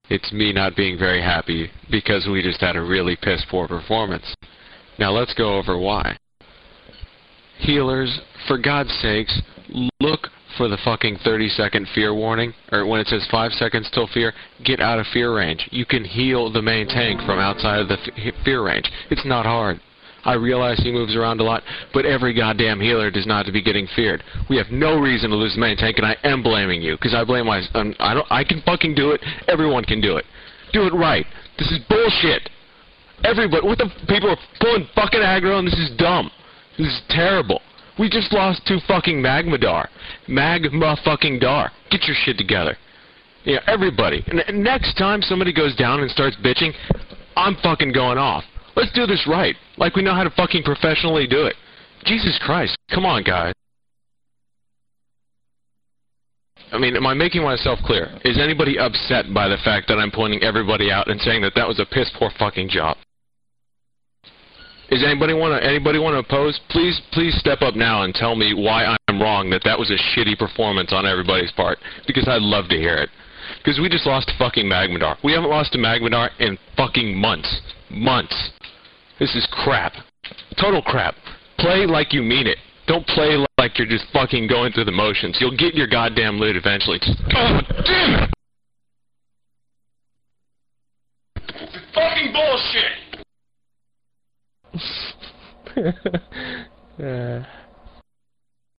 It's me not being very happy because we just had a really piss-poor performance. Now let's go over why. Healers, for God's sakes, look for the fucking 30-second fear warning, or when it says 5 seconds till fear, get out of fear range. You can heal the main tank from outside of the fear range. It's not hard. I realize he moves around a lot, but every goddamn healer does not to be getting feared. We have no reason to lose the main tank, and I am blaming you, because I blame my... I can fucking do it. Everyone can do it. Do it right. This is bullshit. Everybody... What the... People are pulling fucking aggro, and this is dumb. This is terrible. We just lost to fucking Magmadar. Magma-fucking-dar. Get your shit together. Yeah, everybody. And next time somebody goes down and starts bitching, I'm fucking going off. Let's do this right, like we know how to fucking professionally do it. Jesus Christ, come on, guys. I mean, am I making myself clear? Is anybody upset by the fact that I'm pointing everybody out and saying that that was a piss-poor fucking job? Is anybody want to oppose? Please step up now and tell me why I'm wrong, that was a shitty performance on everybody's part, because I'd love to hear it. Because we just lost to fucking Magmadar. We haven't lost to Magmadar in fucking months. Months. This is crap. Total crap. Play like you mean it. Don't play like you're just fucking going through the motions. You'll get your goddamn loot eventually. Just, oh, damn it! It's fucking bullshit!